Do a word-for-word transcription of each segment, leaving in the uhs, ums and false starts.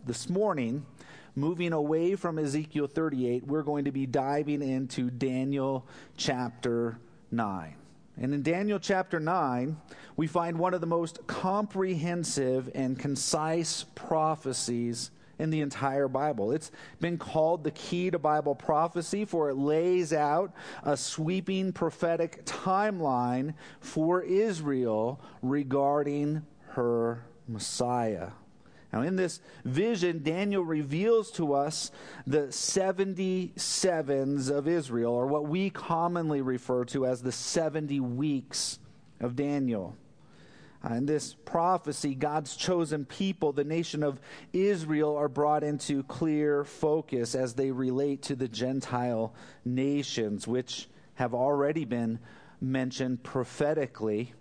This morning, moving away from Ezekiel thirty-eight, we're going to be diving into Daniel chapter nine. And in Daniel chapter nine, we find one of the most comprehensive and concise prophecies in the entire Bible. It's been called the key to Bible prophecy, for it lays out a sweeping prophetic timeline for Israel regarding her Messiah. Now, in this vision, Daniel reveals to us the seventy sevens of Israel, or what we commonly refer to as the seventy weeks of Daniel. Uh, in this prophecy, God's chosen people, the nation of Israel, are brought into clear focus as they relate to the Gentile nations, which have already been mentioned prophetically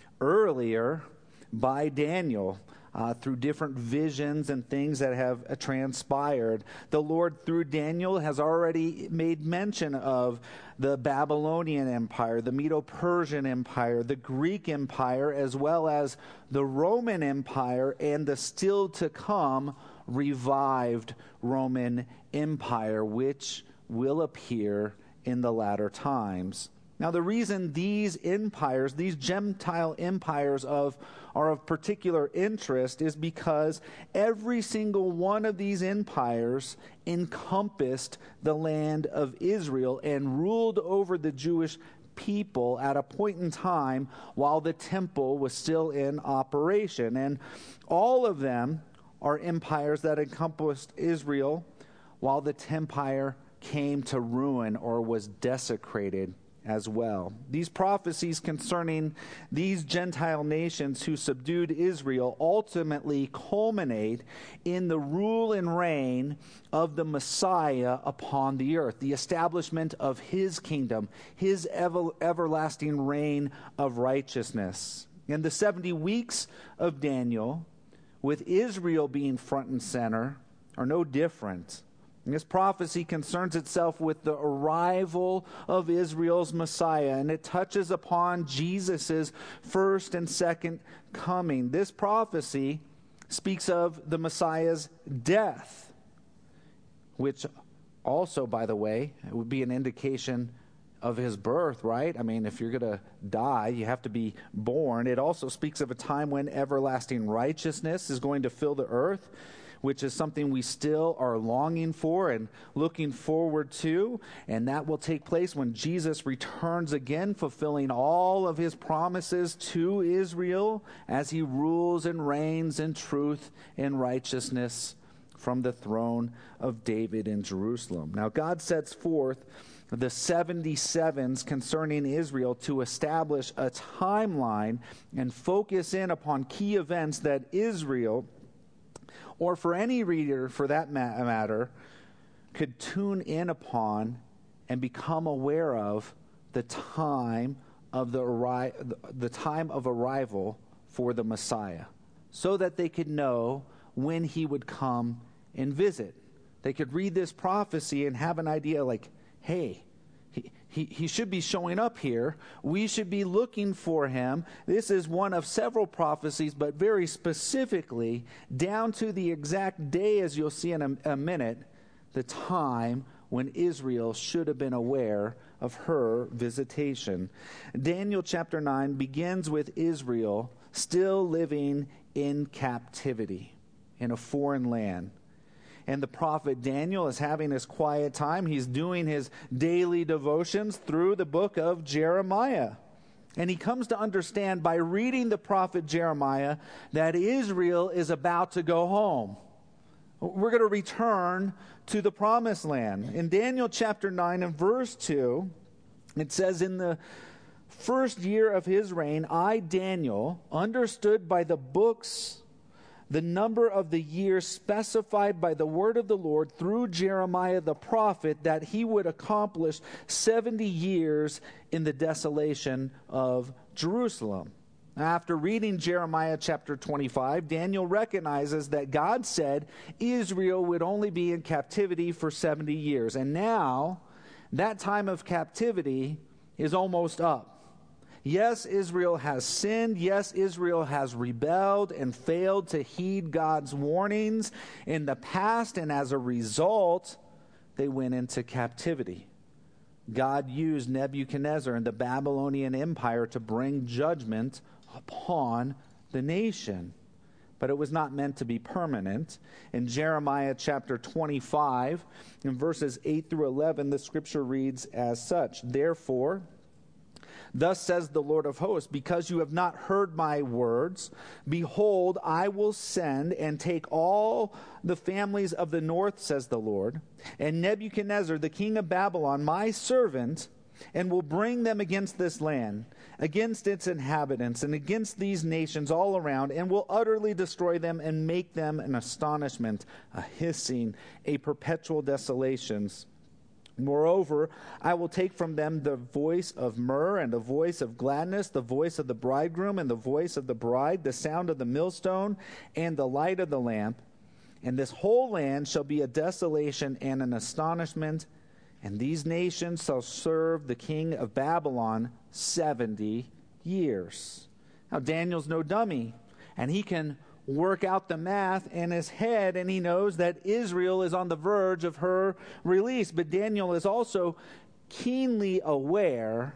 earlier by Daniel. Uh, through different visions and things that have uh, transpired. The Lord, through Daniel, has already made mention of the Babylonian Empire, the Medo-Persian Empire, the Greek Empire, as well as the Roman Empire, and the still-to-come revived Roman Empire, which will appear in the latter times. Now, the reason these empires, these Gentile empires of, are of particular interest is because every single one of these empires encompassed the land of Israel and ruled over the Jewish people at a point in time while the temple was still in operation. And all of them are empires that encompassed Israel while the empire came to ruin or was desecrated as well. These prophecies concerning these Gentile nations who subdued Israel ultimately culminate in the rule and reign of the Messiah upon the earth, the establishment of his kingdom, his ever, everlasting reign of righteousness. In the seventy weeks of Daniel, with Israel being front and center, are no different. This prophecy concerns itself with the arrival of Israel's Messiah, and it touches upon Jesus' first and second coming. This prophecy speaks of the Messiah's death, which also, by the way, would be an indication of his birth, right? I mean, if you're going to die, you have to be born. It also speaks of a time when everlasting righteousness is going to fill the earth, which is something we still are longing for and looking forward to. And that will take place when Jesus returns again, fulfilling all of his promises to Israel as he rules and reigns in truth and righteousness from the throne of David in Jerusalem. Now, God sets forth the seventy sevens concerning Israel to establish a timeline and focus in upon key events that Israel, or for any reader for that matter, could tune in upon and become aware of the time of the arri- the time of arrival for the Messiah, so that they could know when he would come and visit. They could read this prophecy and have an idea like, hey, He, he, he should be showing up here. We should be looking for him. This is one of several prophecies, but very specifically, down to the exact day, as you'll see in a, a minute, the time when Israel should have been aware of her visitation. Daniel chapter nine begins with Israel still living in captivity in a foreign land. And the prophet Daniel is having his quiet time. He's doing his daily devotions through the book of Jeremiah. And he comes to understand by reading the prophet Jeremiah that Israel is about to go home. We're going to return to the promised land. In Daniel chapter nine and verse two, it says, "In the first year of his reign, I, Daniel, understood by the books the number of the years specified by the word of the Lord through Jeremiah the prophet, that he would accomplish seventy years in the desolation of Jerusalem." After reading Jeremiah chapter twenty-five, Daniel recognizes that God said Israel would only be in captivity for seventy years. And now, that time of captivity is almost up. Yes, Israel has sinned. Yes, Israel has rebelled and failed to heed God's warnings in the past, and as a result, they went into captivity. God used Nebuchadnezzar and the Babylonian Empire to bring judgment upon the nation. But it was not meant to be permanent. In Jeremiah chapter twenty-five, in verses eight through eleven, the scripture reads as such, "Therefore, thus says the Lord of hosts, because you have not heard my words, behold, I will send and take all the families of the north, says the Lord, and Nebuchadnezzar, the king of Babylon, my servant, and will bring them against this land, against its inhabitants, and against these nations all around, and will utterly destroy them and make them an astonishment, a hissing, a perpetual desolations. Moreover, I will take from them the voice of myrrh and the voice of gladness, the voice of the bridegroom and the voice of the bride, the sound of the millstone and the light of the lamp. And this whole land shall be a desolation and an astonishment, and these nations shall serve the king of Babylon seventy years." Now, Daniel's no dummy, and he can work out the math in his head, and he knows that Israel is on the verge of her release. But Daniel is also keenly aware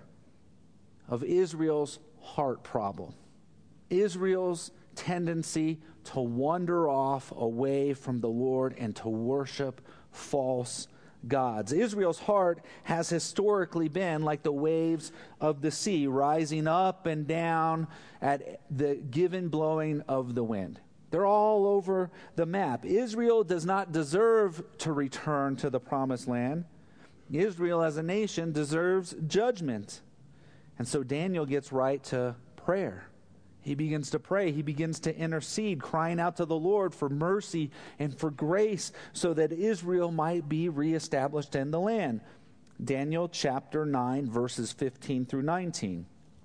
of Israel's heart problem, Israel's tendency to wander off away from the Lord and to worship false gods. Israel's heart has historically been like the waves of the sea, rising up and down at the given blowing of the wind. They're all over the map. Israel does not deserve to return to the promised land. Israel as a nation deserves judgment. And so Daniel gets right to prayer. He begins to pray. He begins to intercede, crying out to the Lord for mercy and for grace so that Israel might be reestablished in the land. Daniel chapter nine, verses fifteen through nineteen.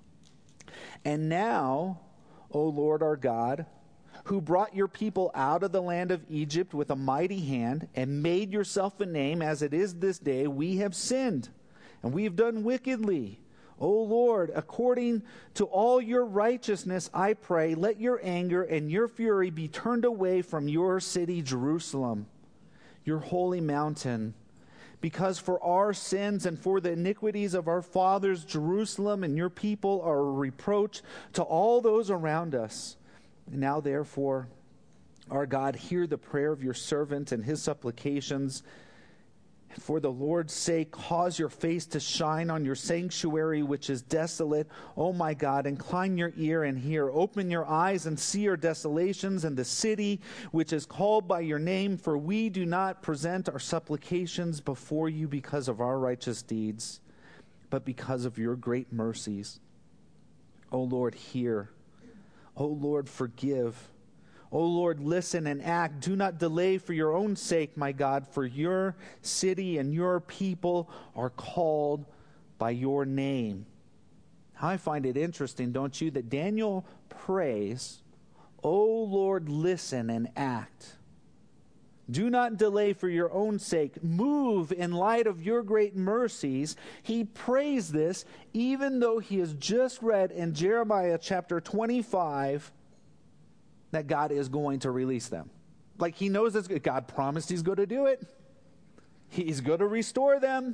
"And now, O Lord our God, who brought your people out of the land of Egypt with a mighty hand and made yourself a name as it is this day, we have sinned and we have done wickedly. O Lord, according to all your righteousness, I pray, let your anger and your fury be turned away from your city, Jerusalem, your holy mountain. Because for our sins and for the iniquities of our fathers, Jerusalem and your people are a reproach to all those around us. Now, therefore, our God, hear the prayer of your servant and his supplications. For the Lord's sake, cause your face to shine on your sanctuary, which is desolate. O my God, incline your ear and hear. Open your eyes and see our desolations and the city which is called by your name. For we do not present our supplications before you because of our righteous deeds, but because of your great mercies. O Lord, hear. O Lord, forgive. O Lord, listen and act. Do not delay for your own sake, my God, for your city and your people are called by your name." I find it interesting, don't you, that Daniel prays, "O Lord, listen and act. Do not delay for your own sake. Move in light of your great mercies." He prays this even though he has just read in Jeremiah chapter twenty-five that God is going to release them. Like he knows that God promised he's going to do it. He's going to restore them.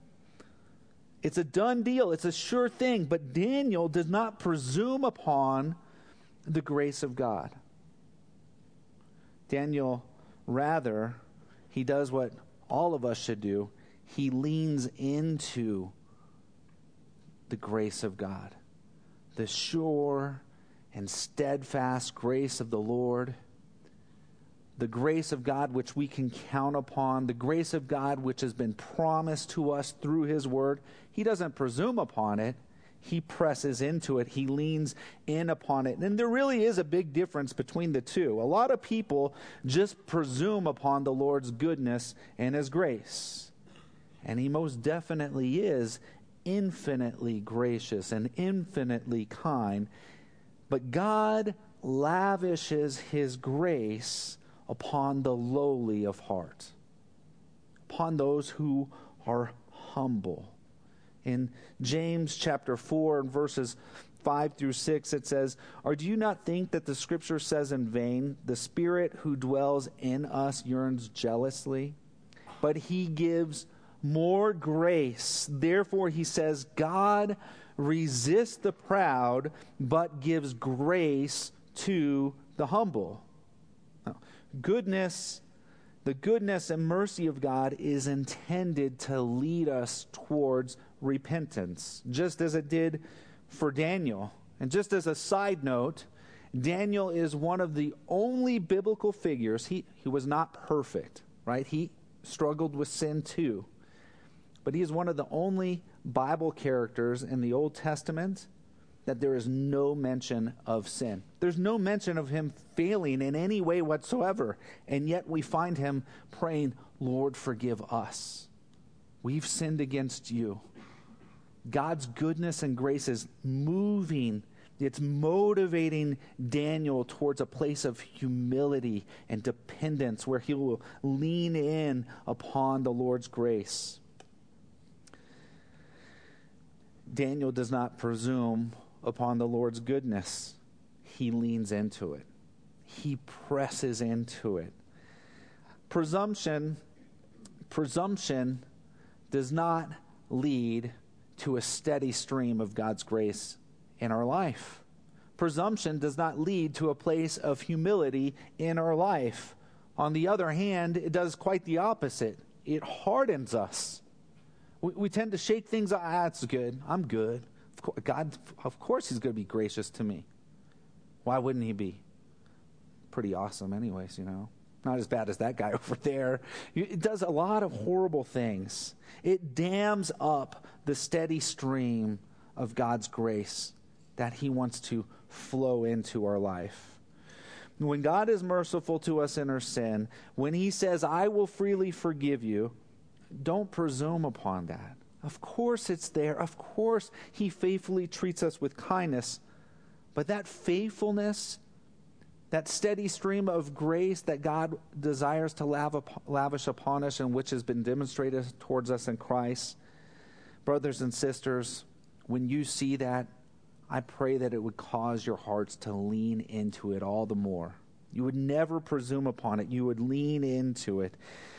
It's a done deal. It's a sure thing. But Daniel does not presume upon the grace of God. Daniel, rather, he does what all of us should do. He leans into the grace of God, the sure and steadfast grace of the Lord, the grace of God which we can count upon, the grace of God which has been promised to us through his word. He doesn't presume upon it. He presses into it. He leans in upon it. And there really is a big difference between the two. A lot of people just presume upon the Lord's goodness and his grace. And he most definitely is infinitely gracious and infinitely kind. But God lavishes his grace upon the lowly of heart, upon those who are humble. In James chapter four and verses five through six, it says, "Or do you not think that the scripture says in vain, the Spirit who dwells in us yearns jealously, but he gives more grace. Therefore, he says, God resists the proud, but gives grace to the humble." Now, goodness, the goodness and mercy of God is intended to lead us towards repentance, just as it did for Daniel. And just as a side note, Daniel is one of the only biblical figures. He, he was not perfect, right? He struggled with sin too. But he is one of the only Bible characters in the Old Testament that there is no mention of sin. There's no mention of him failing in any way whatsoever. And yet we find him praying, "Lord, forgive us. We've sinned against you." God's goodness and grace is moving. It's motivating Daniel towards a place of humility and dependence where he will lean in upon the Lord's grace. Daniel does not presume upon the Lord's goodness. He leans into it. He presses into it. Presumption, presumption does not lead to a steady stream of God's grace in our life. Presumption does not lead to a place of humility in our life. On the other hand, it does quite the opposite. It hardens us. We, we tend to shake things out. Ah, it's good. I'm good. Of course, God, of course he's going to be gracious to me. Why wouldn't he be? Pretty awesome anyways, you know. Not as bad as that guy over there. It does a lot of horrible things. It dams up the steady stream of God's grace that he wants to flow into our life. When God is merciful to us in our sin, when he says, "I will freely forgive you," don't presume upon that. Of course it's there. Of course he faithfully treats us with kindness. But that faithfulness, that steady stream of grace that God desires to lavish upon us and which has been demonstrated towards us in Christ, brothers and sisters, when you see that, I pray that it would cause your hearts to lean into it all the more. You would never presume upon it. You would lean into it.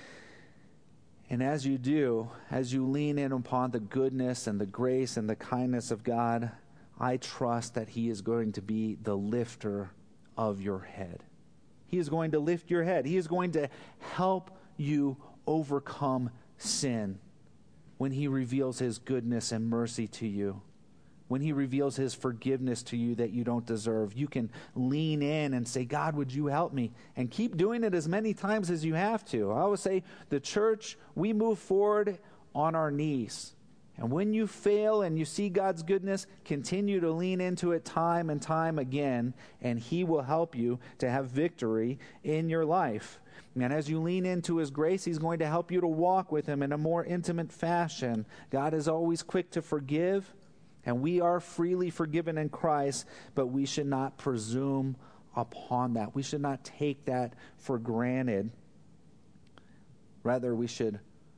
And as you do, as you lean in upon the goodness and the grace and the kindness of God, I trust that he is going to be the lifter of your head. He is going to lift your head. He is going to help you overcome sin when he reveals his goodness and mercy to you. When he reveals his forgiveness to you that you don't deserve, you can lean in and say, "God, would you help me?" And keep doing it as many times as you have to. I always say, the church, we move forward on our knees. And when you fail and you see God's goodness, continue to lean into it time and time again, and he will help you to have victory in your life. And as you lean into his grace, he's going to help you to walk with him in a more intimate fashion. God is always quick to forgive, and we are freely forgiven in Christ, but we should not presume upon that. We should not take that for granted. Rather, we should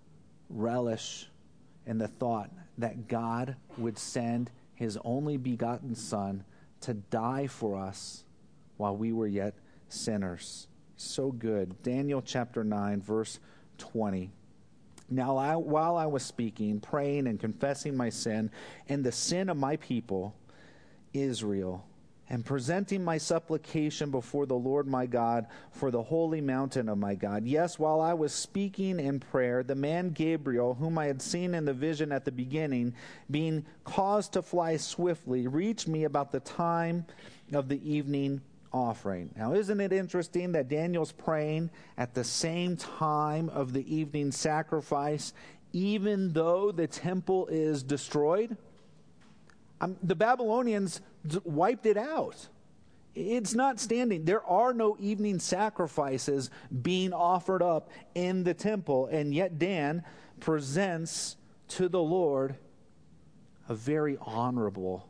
relish in the thought that God would send his only begotten Son to die for us while we were yet sinners. So good. Daniel chapter nine, verse twenty. Now, I, while I was speaking, praying, and confessing my sin and the sin of my people, Israel, and presenting my supplication before the Lord my God for the holy mountain of my God. Yes, while I was speaking in prayer, the man Gabriel, whom I had seen in the vision at the beginning, being caused to fly swiftly, reached me about the time of the evening offering. Now, isn't it interesting that Daniel's praying at the same time of the evening sacrifice, even though the temple is destroyed? Um, the Babylonians d- wiped it out. It's not standing. There are no evening sacrifices being offered up in the temple, and yet Dan presents to the Lord a very honorable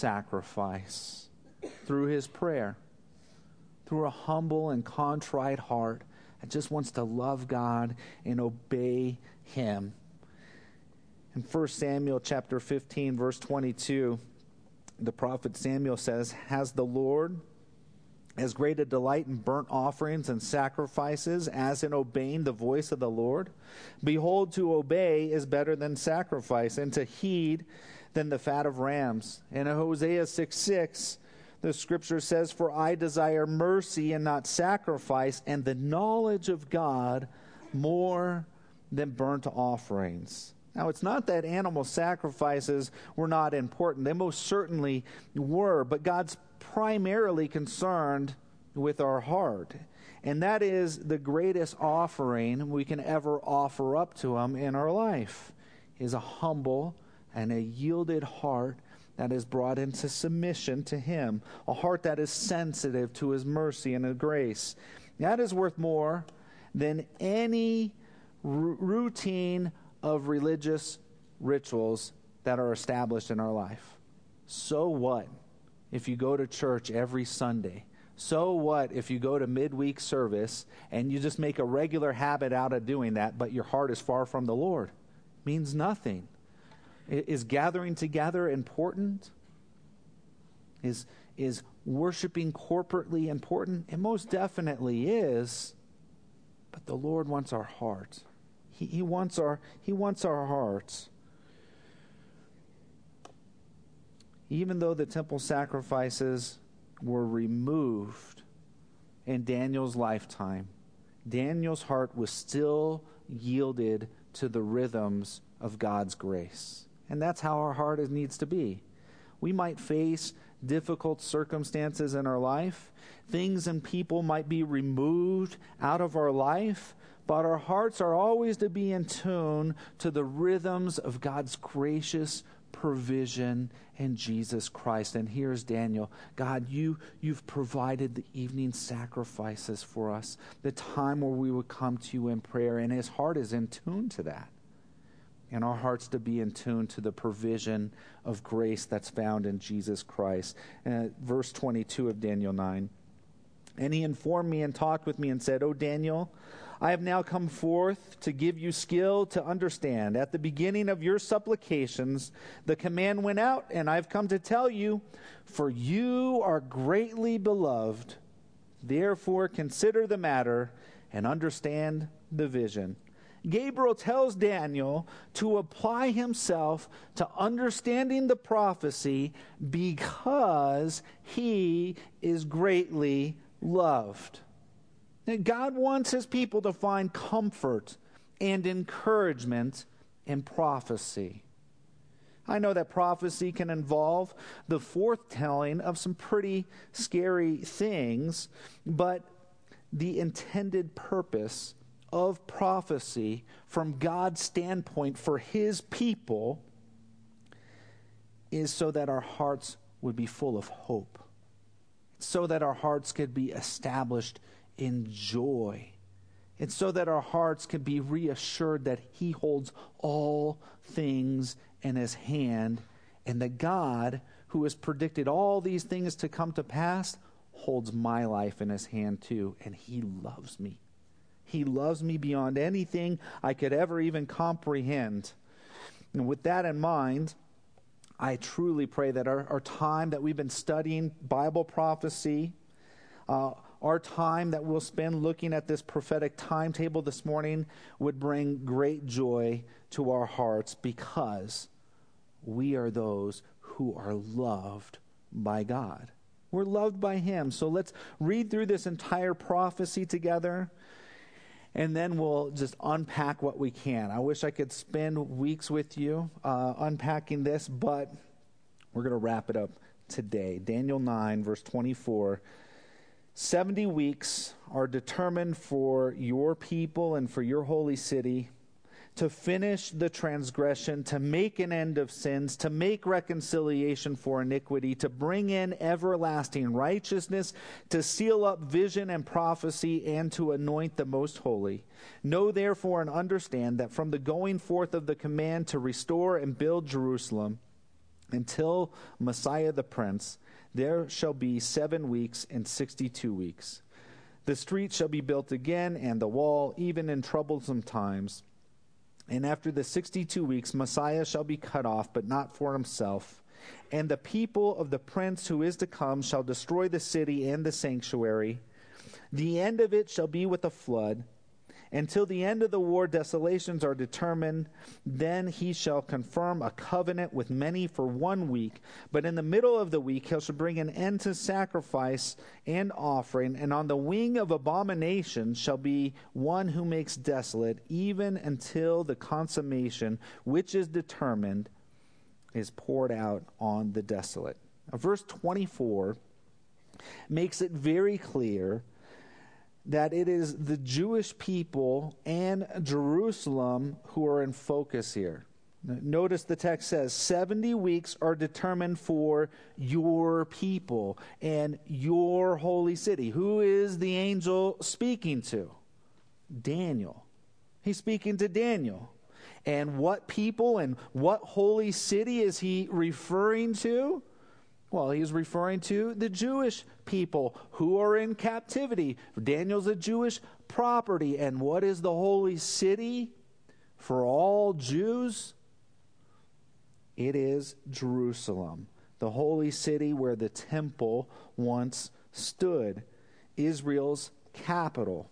sacrifice through his prayer, through a humble and contrite heart that just wants to love God and obey him. In First Samuel chapter fifteen, verse twenty-two, the prophet Samuel says, "Has the Lord as great a delight in burnt offerings and sacrifices as in obeying the voice of the Lord? Behold, to obey is better than sacrifice, and to heed than the fat of rams." And in Hosea six six, the scripture says, "For I desire mercy and not sacrifice, and the knowledge of God more than burnt offerings." Now, it's not that animal sacrifices were not important. They most certainly were, but God's primarily concerned with our heart. And that is the greatest offering we can ever offer up to Him in our life, is a humble and a yielded heart that is brought into submission to Him, a heart that is sensitive to His mercy and His grace. That is worth more than any r- routine of religious rituals that are established in our life. So what if you go to church every Sunday? So what if you go to midweek service and you just make a regular habit out of doing that, but your heart is far from the Lord? It means nothing. Is gathering together important? Is, is worshiping corporately important? It most definitely is. But the Lord wants our heart. He, he wants our, He wants our hearts. Even though the temple sacrifices were removed in Daniel's lifetime, Daniel's heart was still yielded to the rhythms of God's grace. And that's how our heart needs to be. We might face difficult circumstances in our life. Things and people might be removed out of our life, but our hearts are always to be in tune to the rhythms of God's gracious provision in Jesus Christ. And here's Daniel. God, you, you've provided the evening sacrifices for us, the time where we would come to you in prayer, and his heart is in tune to that. And our hearts to be in tune to the provision of grace that's found in Jesus Christ. Uh, verse twenty-two of Daniel nine. "And he informed me and talked with me and said, 'O Daniel, I have now come forth to give you skill to understand. At the beginning of your supplications, the command went out, and I've come to tell you, for you are greatly beloved. Therefore consider the matter and understand the vision.'" Gabriel tells Daniel to apply himself to understanding the prophecy because he is greatly loved. Now, God wants his people to find comfort and encouragement in prophecy. I know that prophecy can involve the foretelling of some pretty scary things, but the intended purpose of prophecy from God's standpoint for his people is so that our hearts would be full of hope, so that our hearts could be established in joy. It's so that our hearts can be reassured that he holds all things in his hand, and that God, who has predicted all these things to come to pass, holds my life in his hand too, and he loves me. He loves me beyond anything I could ever even comprehend. And with that in mind, I truly pray that our, our time that we've been studying Bible prophecy, uh, our time that we'll spend looking at this prophetic timetable this morning would bring great joy to our hearts, because we are those who are loved by God. We're loved by him. So let's read through this entire prophecy together, and then we'll just unpack what we can. I wish I could spend weeks with you uh, unpacking this, but we're going to wrap it up today. Daniel nine, verse twenty-four. seventy weeks are determined for your people and for your holy city, to finish the transgression, to make an end of sins, to make reconciliation for iniquity, to bring in everlasting righteousness, to seal up vision and prophecy, and to anoint the most holy. Know therefore and understand that from the going forth of the command to restore and build Jerusalem until Messiah the Prince, there shall be seven weeks and sixty-two weeks. The street shall be built again, and the wall, even in troublesome times. And after the sixty-two weeks, Messiah shall be cut off, but not for himself. And the people of the prince who is to come shall destroy the city and the sanctuary. The end of it shall be with a flood. Until the end of the war, desolations are determined. Then he shall confirm a covenant with many for one week. But in the middle of the week, he shall bring an end to sacrifice and offering. And on the wing of abomination shall be one who makes desolate, even until the consummation, which is determined, is poured out on the desolate. Now, verse twenty-four makes it very clear that it is the Jewish people and Jerusalem who are in focus here. Notice the text says, seventy weeks are determined for your people and your holy city. Who is the angel speaking to? Daniel. He's speaking to Daniel. And what people and what holy city is he referring to? Well, he's referring to the Jewish people who are in captivity. Daniel's a Jewish property. And what is the holy city for all Jews? It is Jerusalem, the holy city where the temple once stood, Israel's capital.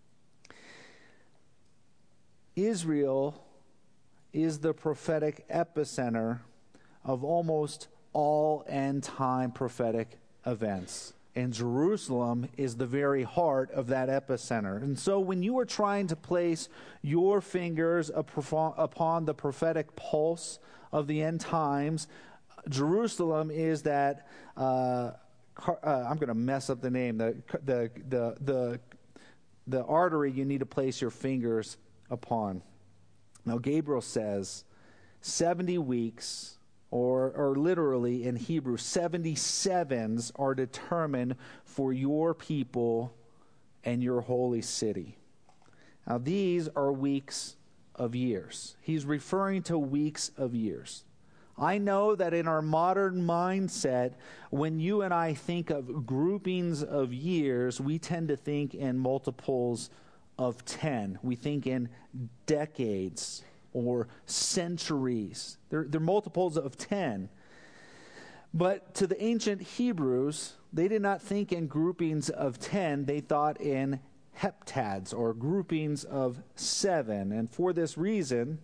Israel is the prophetic epicenter of almost all end-time prophetic events. And Jerusalem is the very heart of that epicenter. And so when you are trying to place your fingers upon the prophetic pulse of the end times, Jerusalem is that, uh, uh, I'm going to mess up the name, the, the, the, the, the artery you need to place your fingers upon. Now, Gabriel says seventy weeks, Or, or literally in Hebrew, seventy sevens are determined for your people and your holy city. Now, these are weeks of years. He's referring to weeks of years. I know that in our modern mindset, when you and I think of groupings of years, we tend to think in multiples of ten. We think in decades or centuries. They're, they're multiples of ten. But to the ancient Hebrews, they did not think in groupings of ten. They thought in heptads, or groupings of seven. And for this reason,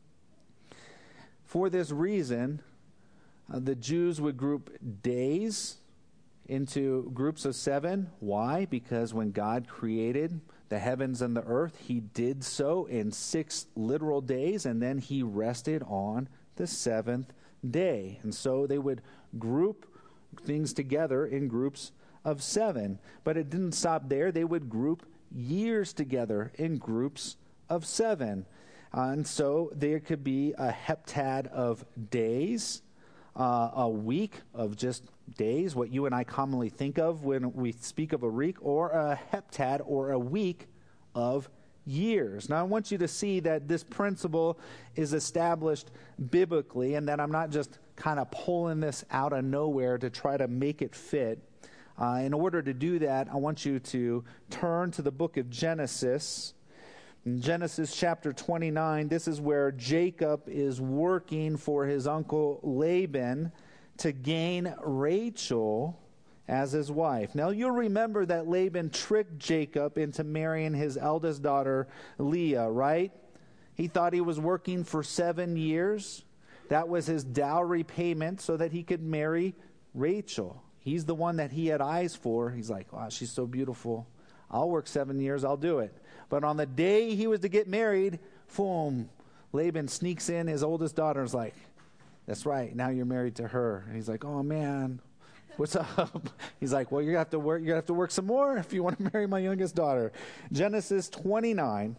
for this reason, uh, the Jews would group days into groups of seven. Why? Because when God created the heavens and the earth, he did so in six literal days, and then he rested on the seventh day. And so they would group things together in groups of seven. But it didn't stop there. They would group years together in groups of seven. Uh, and so there could be a heptad of days, uh, a week of just days, what you and I commonly think of when we speak of a week, or a heptad, or a week of years. Now, I want you to see that this principle is established biblically, and that I'm not just kind of pulling this out of nowhere to try to make it fit. Uh, in order to do that, I want you to turn to the book of Genesis. In Genesis chapter twenty-nine, this is where Jacob is working for his uncle Laban to gain Rachel as his wife. Now, you'll remember that Laban tricked Jacob into marrying his eldest daughter, Leah, right? He thought he was working for seven years. That was his dowry payment so that he could marry Rachel. He's the one that he had eyes for. He's like, wow, she's so beautiful. I'll work seven years, I'll do it. But on the day he was to get married, boom, Laban sneaks in his oldest daughter and is like, that's right, now you're married to her. And he's like, oh man, what's up? He's like, well, you're gonna have to work, you're gonna have to work some more if you want to marry my youngest daughter. Genesis twenty-nine,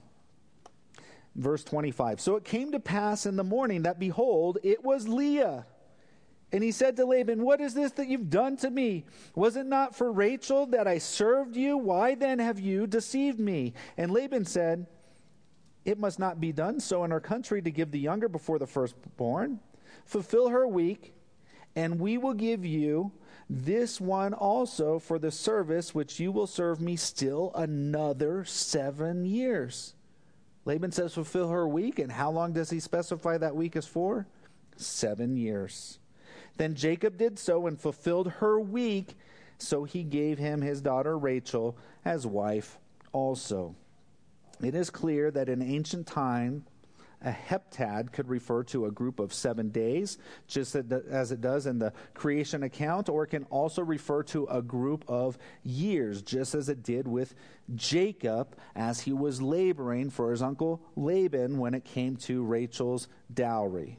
verse twenty-five. So it came to pass in the morning that, behold, it was Leah. And he said to Laban, what is this that you've done to me? Was it not for Rachel that I served you? Why then have you deceived me? And Laban said, it must not be done so in our country to give the younger before the firstborn. Fulfill her week, and we will give you this one also for the service which you will serve me still another seven years. Laban says, fulfill her week. And how long does he specify that week is for? Seven years. Then Jacob did so and fulfilled her week. So he gave him his daughter Rachel as wife also. It is clear that in ancient time, a heptad could refer to a group of seven days, just as it does in the creation account, or it can also refer to a group of years, just as it did with Jacob as he was laboring for his uncle Laban when it came to Rachel's dowry.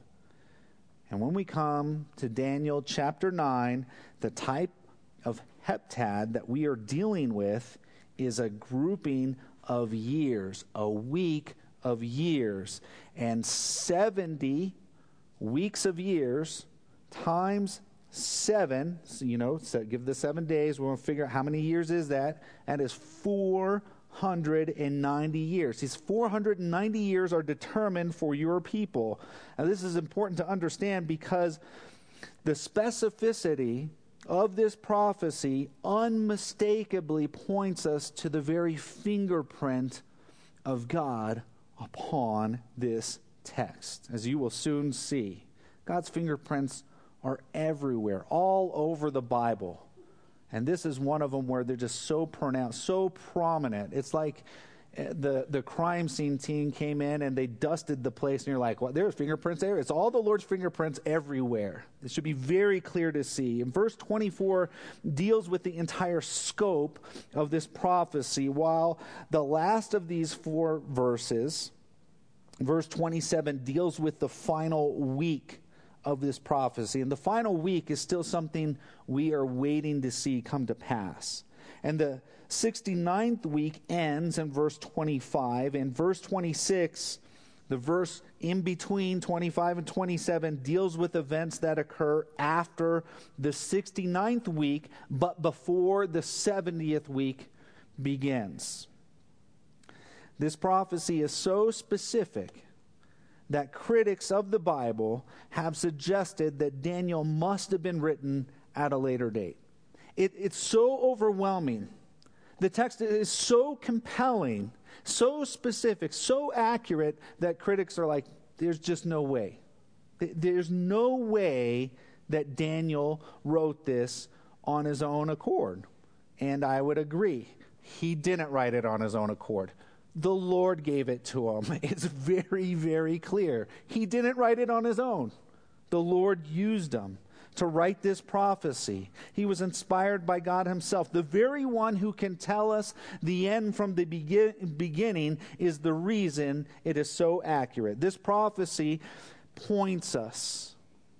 And when we come to Daniel chapter nine, the type of heptad that we are dealing with is a grouping of years, a week of years, and seventy weeks of years times seven, so, you know, so give the seven days, we're going to figure out how many years is that. That is four hundred ninety years. These four hundred ninety years are determined for your people. Now this is important to understand because the specificity of this prophecy unmistakably points us to the very fingerprint of God upon this text. As you will soon see, God's fingerprints are everywhere, all over the Bible. And this is one of them where they're just so pronounced, so prominent. It's like the, the crime scene team came in and they dusted the place, and you're like, well, there's fingerprints there. It's all the Lord's fingerprints everywhere. It should be very clear to see. And verse twenty-four deals with the entire scope of this prophecy, while the last of these four verses, verse twenty-seven, deals with the final week of this prophecy. And the final week is still something we are waiting to see come to pass. And the sixty-ninth week ends in verse twenty-five. And verse twenty-six, the verse in between twenty-five and twenty-seven, deals with events that occur after the sixty-ninth week, but before the seventieth week begins. This prophecy is so specific that critics of the Bible have suggested that Daniel must have been written at a later date. It, it's so overwhelming. The text is so compelling, so specific, so accurate that critics are like, there's just no way. There's no way that Daniel wrote this on his own accord. And I would agree. He didn't write it on his own accord. The Lord gave it to him. It's very, very clear. He didn't write it on his own. The Lord used him to write this prophecy. He was inspired by God himself. The very one who can tell us the end from the begin- beginning is the reason it is so accurate. This prophecy points us.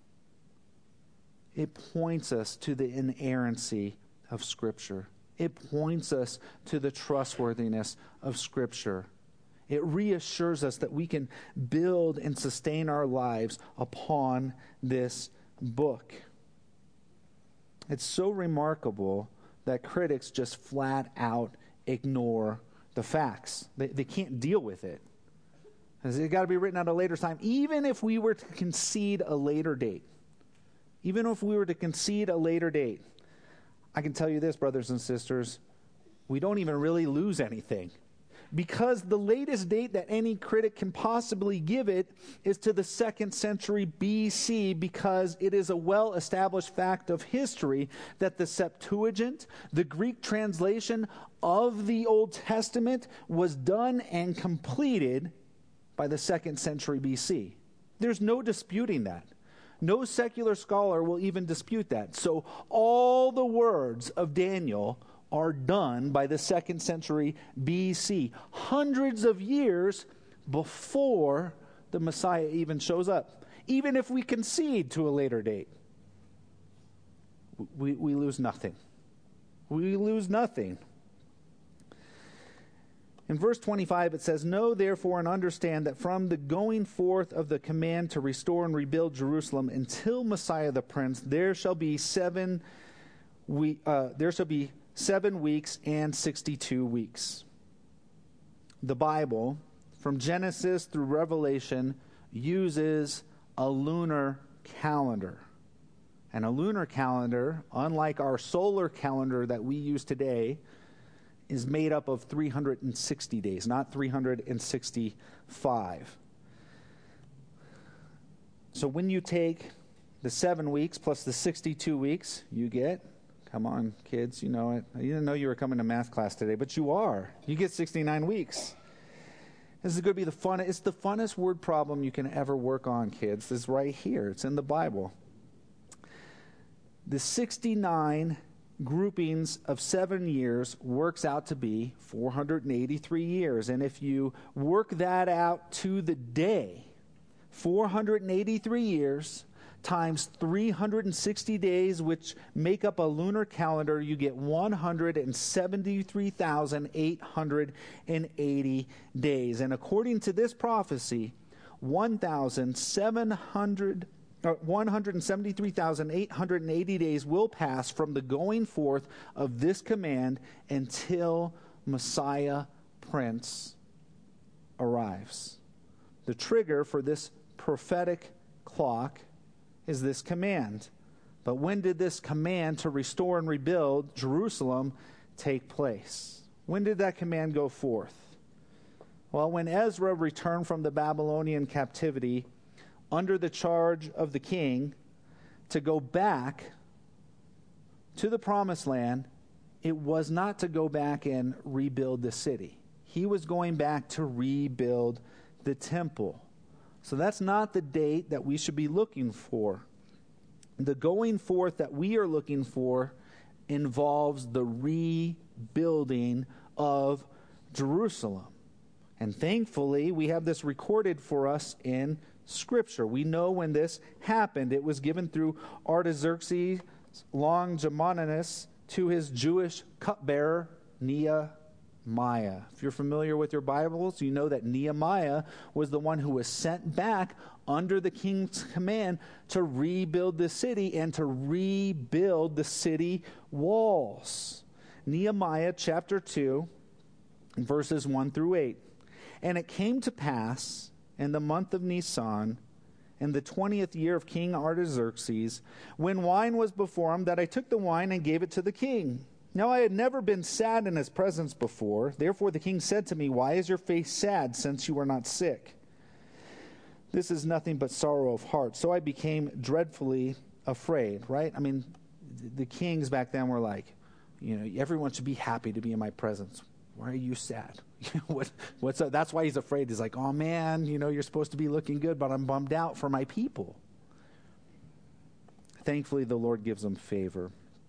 It points us to the inerrancy of Scripture. It points us to the trustworthiness of Scripture. It reassures us that we can build and sustain our lives upon this book. It's so remarkable that critics just flat out ignore the facts. They, they can't deal with it. It's got to be written at a later time. Even if we were to concede a later date, even if we were to concede a later date, I can tell you this, brothers and sisters, we don't even really lose anything. Because the latest date that any critic can possibly give it is to the second century B C, because it is a well-established fact of history that the Septuagint, the Greek translation of the Old Testament, was done and completed by the second century B C. There's no disputing that. No secular scholar will even dispute that. So all the words of Daniel are done by the second century B C, hundreds of years before the Messiah even shows up. Even if we concede to a later date, we, we lose nothing. We lose nothing. In verse twenty-five, it says, "Know therefore and understand that from the going forth of the command to restore and rebuild Jerusalem until Messiah the Prince, there shall be seven we uh, there shall be seven weeks and sixty-two weeks." The Bible, from Genesis through Revelation, uses a lunar calendar. And a lunar calendar, unlike our solar calendar that we use today, is made up of three hundred sixty days, not three hundred sixty-five. So when you take the seven weeks plus the sixty-two weeks, you get, come on, kids, you know it. I didn't know you were coming to math class today, but you are. You get sixty-nine weeks. This is going to be the fun. It's the funnest word problem you can ever work on, kids. This is right here. It's in the Bible. The sixty-nine groupings of seven years works out to be four hundred eighty-three years. And if you work that out to the day, four hundred eighty-three years times three hundred sixty days, which make up a lunar calendar, you get one hundred seventy-three thousand eight hundred eighty days. And according to this prophecy, one thousand seven hundred Uh, one hundred seventy-three thousand eight hundred eighty days will pass from the going forth of this command until Messiah Prince arrives. The trigger for this prophetic clock is this command. But when did this command to restore and rebuild Jerusalem take place? When did that command go forth? Well, when Ezra returned from the Babylonian captivity under the charge of the king to go back to the promised land, it was not to go back and rebuild the city. He was going back to rebuild the temple. So that's not the date that we should be looking for. The going forth that we are looking for involves the rebuilding of Jerusalem. And thankfully, we have this recorded for us in Scripture. We know when this happened. It was given through Artaxerxes Longimanus to his Jewish cupbearer, Nehemiah. If you're familiar with your Bibles, you know that Nehemiah was the one who was sent back under the king's command to rebuild the city and to rebuild the city walls. Nehemiah chapter two, verses one through eight. And it came to pass in the month of Nisan, in the twentieth year of King Artaxerxes, when wine was before him, that I took the wine and gave it to the king. Now I had never been sad in his presence before. Therefore the king said to me, "Why is your face sad, since you are not sick? This is nothing but sorrow of heart." So I became dreadfully afraid, right? I mean, the kings back then were like, you know, everyone should be happy to be in my presence. Why are you sad? what, what's up? That's why he's afraid. He's like, oh man, you know, you're supposed to be looking good, but I'm bummed out for my people. Thankfully, the Lord gives him favor.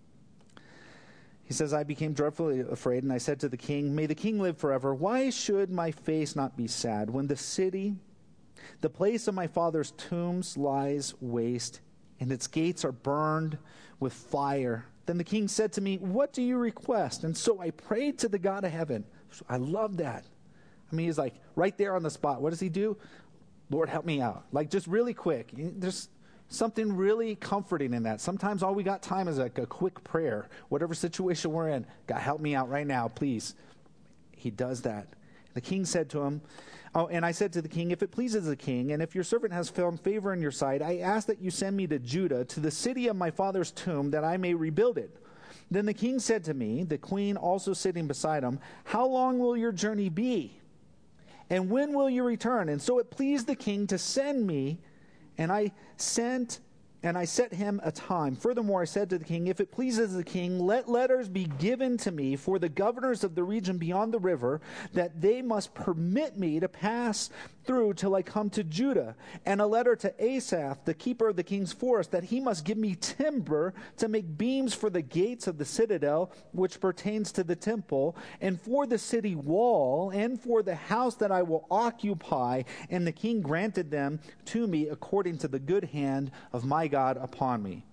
He says, I became dreadfully afraid, and I said to the king, "May the king live forever. Why should my face not be sad when the city, the place of my father's tombs, lies waste, and its gates are burned with fire?" Then the king said to me, "What do you request?" And so I prayed to the God of heaven. I love that. I mean, he's like right there on the spot. What does he do? Lord, help me out. Like just really quick. There's something really comforting in that. Sometimes all we got time is like a quick prayer. Whatever situation we're in, God, help me out right now, please. He does that. The king said to him, oh, and I said to the king, "If it pleases the king, and if your servant has found favor in your sight, I ask that you send me to Judah, to the city of my father's tomb, that I may rebuild it." Then the king said to me, the queen also sitting beside him, "How long will your journey be? And when will you return?" And so it pleased the king to send me, and I sent And I set him a time. Furthermore, I said to the king, "If it pleases the king, let letters be given to me for the governors of the region beyond the river, that they must permit me to pass through till I come to Judah. And a letter to Asaph, the keeper of the king's forest, that he must give me timber to make beams for the gates of the citadel, which pertains to the temple, and for the city wall, and for the house that I will occupy." And the king granted them to me according to the good hand of my God upon me.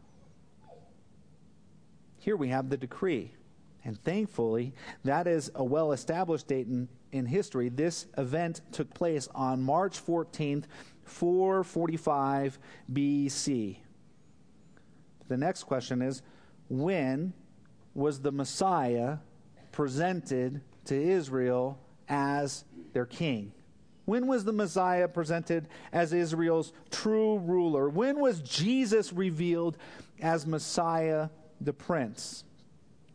Here we have the decree. And thankfully, that is a well-established date in, in history. This event took place on March fourteenth, four forty-five B C. The next question is, when was the Messiah presented to Israel as their king? When was the Messiah presented as Israel's true ruler? When was Jesus revealed as Messiah the Prince?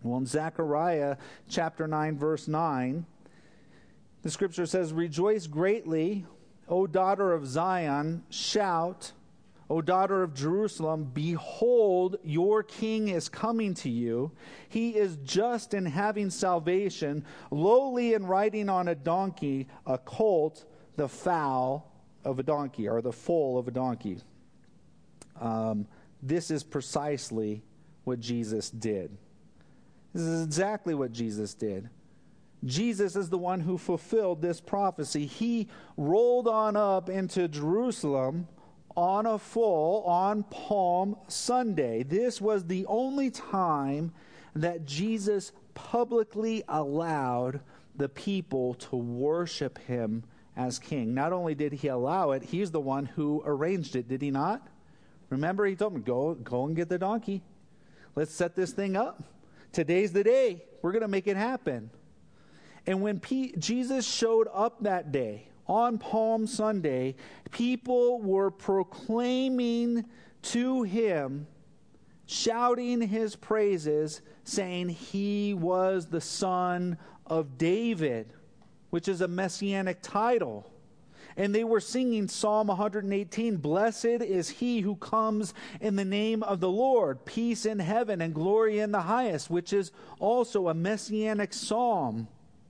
Well, in Zechariah chapter nine, verse nine, the scripture says, "Rejoice greatly, O daughter of Zion, shout, O daughter of Jerusalem, behold, your king is coming to you. He is just and having salvation, lowly and riding on a donkey, a colt, the foal of a donkey," or the foal of a donkey. Um, this is precisely what Jesus did. This is exactly what Jesus did. Jesus is the one who fulfilled this prophecy. He rolled on up into Jerusalem on a foal on Palm Sunday. This was the only time that Jesus publicly allowed the people to worship him as king. Not only did he allow it, he's the one who arranged it, did he not? Remember, he told them, go, go and get the donkey. Let's set this thing up. Today's the day. We're going to make it happen. And when P- Jesus showed up that day, on Palm Sunday, people were proclaiming to him, shouting his praises, saying he was the Son of David, which is a messianic title. And they were singing Psalm one eighteen, "Blessed is he who comes in the name of the Lord, peace in heaven and glory in the highest," which is also a messianic psalm.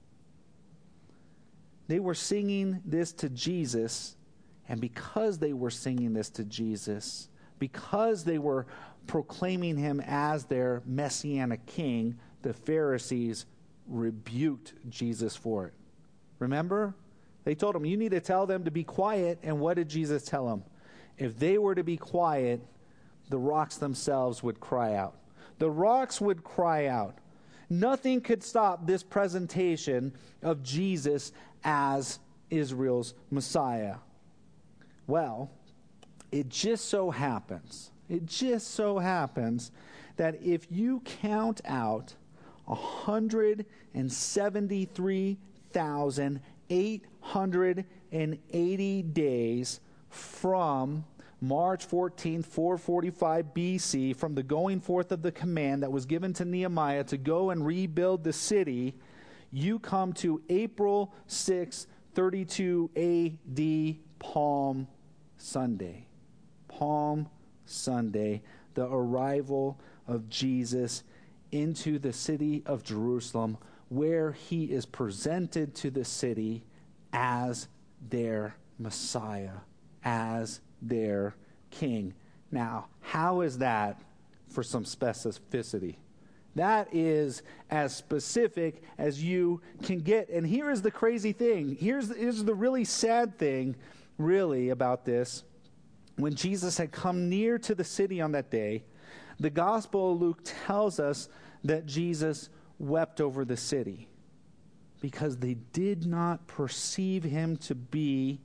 They were singing this to Jesus, and because they were singing this to Jesus, because they were proclaiming him as their messianic king, the Pharisees rebuked Jesus for it. Remember? They told him, you need to tell them to be quiet. And what did Jesus tell them? If they were to be quiet, the rocks themselves would cry out. The rocks would cry out. Nothing could stop this presentation of Jesus as Israel's Messiah. Well, it just so happens, it just so happens that if you count out one hundred seventy-three thousand eight hundred eighty days from March fourteenth, four forty-five B C, from the going forth of the command that was given to Nehemiah to go and rebuild the city, you come to April sixth, thirty-two A D, Palm Sunday. Palm Sunday, the arrival of Jesus into the city of Jerusalem, where he is presented to the city as their Messiah, as their king. Now, how is that for some specificity? That is as specific as you can get. And here is the crazy thing. Here's, here's the really sad thing, really, about this. When Jesus had come near to the city on that day, the Gospel of Luke tells us that Jesus wept over the city because they did not perceive him to be,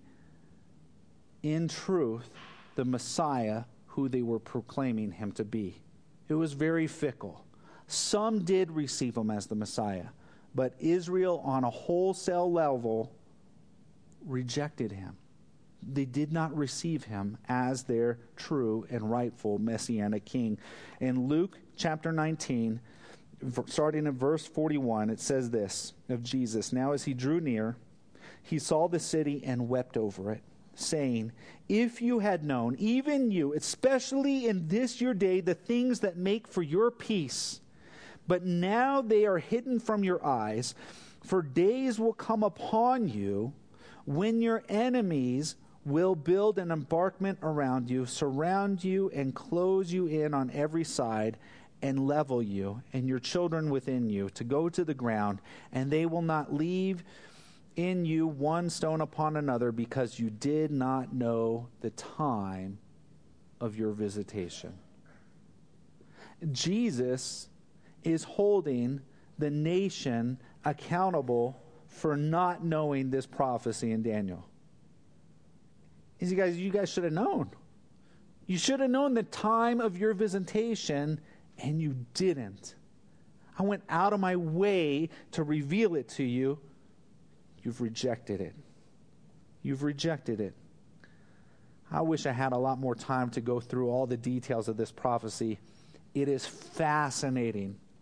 in truth, the Messiah who they were proclaiming him to be. It was very fickle. Some did receive him as the Messiah, but Israel on a wholesale level rejected him. They did not receive him as their true and rightful messianic king. In Luke chapter nineteen, starting in verse forty-one, it says this of Jesus: "Now as he drew near, he saw the city and wept over it, saying, if you had known, even you, especially in this your day, the things that make for your peace, but now they are hidden from your eyes, for days will come upon you when your enemies will build an embankment around you, surround you, and close you in on every side, and level you and your children within you to go to the ground, and they will not leave in you one stone upon another, because you did not know the time of your visitation." Jesus is holding the nation accountable for not knowing this prophecy in Daniel. You guys, you guys should have known. You should have known the time of your visitation, and you didn't. I went out of my way to reveal it to you. You've rejected it. You've rejected it. I wish I had a lot more time to go through all the details of this prophecy. It is fascinating,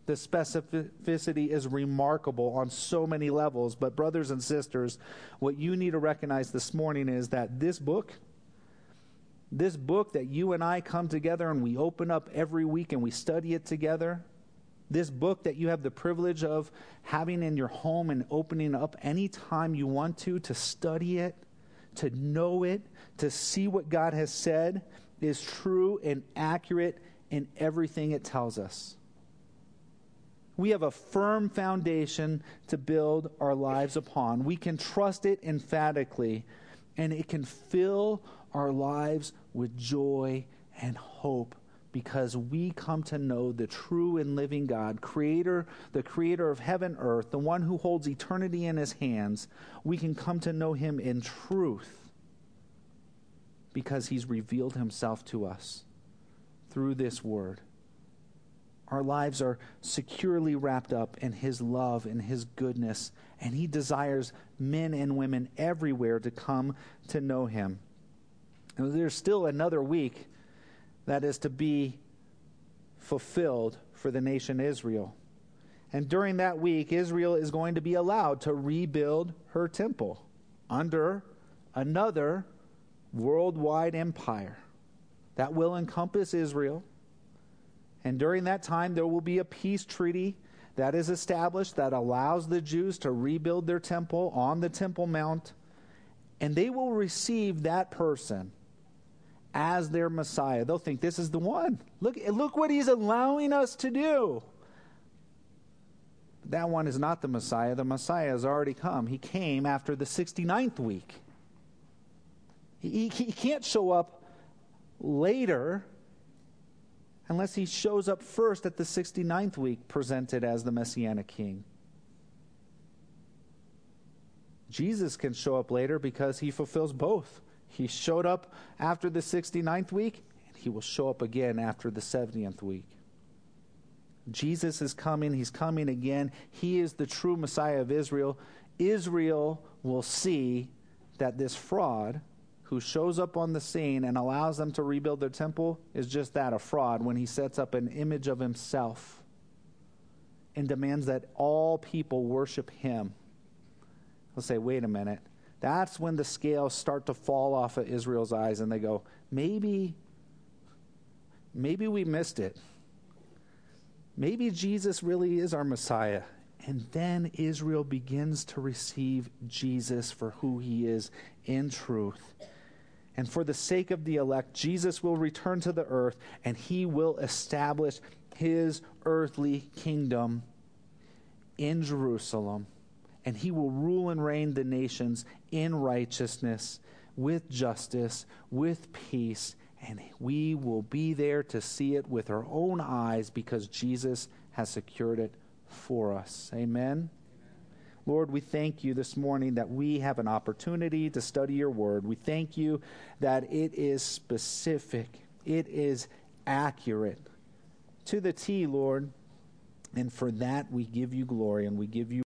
The specificity is remarkable on so many levels. But brothers and sisters, what you need to recognize this morning is that this book, this book that you and I come together and we open up every week and we study it together, this book that you have the privilege of having in your home and opening up anytime you want to, to study it, to know it, to see what God has said, is true and accurate in everything it tells us. We have a firm foundation to build our lives upon. We can trust it emphatically, and it can fill our lives with joy and hope because we come to know the true and living God, creator, the creator of heaven and earth, the one who holds eternity in his hands. We can come to know him in truth because he's revealed himself to us through this word. Our lives are securely wrapped up in his love and his goodness, and he desires men and women everywhere to come to know him. And there's still another week that is to be fulfilled for the nation Israel. And during that week, Israel is going to be allowed to rebuild her temple under another worldwide empire that will encompass Israel. And during that time, there will be a peace treaty that is established that allows the Jews to rebuild their temple on the Temple Mount. And they will receive that person as their Messiah. They'll think, this is the one. Look, look what he's allowing us to do. That one is not the Messiah. The Messiah has already come. He came after the sixty-ninth week. He, he can't show up later unless he shows up first at the sixty-ninth week, presented as the Messianic King. Jesus can show up later because he fulfills both. He showed up after the sixty-ninth week, and he will show up again after the seventieth week. Jesus is coming. He's coming again. He is the true Messiah of Israel. Israel will see that this fraud who shows up on the scene and allows them to rebuild their temple is just that, a fraud, when he sets up an image of himself and demands that all people worship him. They'll say, wait a minute. That's when the scales start to fall off of Israel's eyes and they go, maybe, maybe we missed it. Maybe Jesus really is our Messiah. And then Israel begins to receive Jesus for who he is in truth. And for the sake of the elect, Jesus will return to the earth and he will establish his earthly kingdom in Jerusalem. And he will rule and reign the nations in righteousness, with justice, with peace. And we will be there to see it with our own eyes because Jesus has secured it for us. Amen. Lord, we thank you this morning that we have an opportunity to study your word. We thank you that it is specific. It is accurate to the T, Lord. And for that, we give you glory and we give you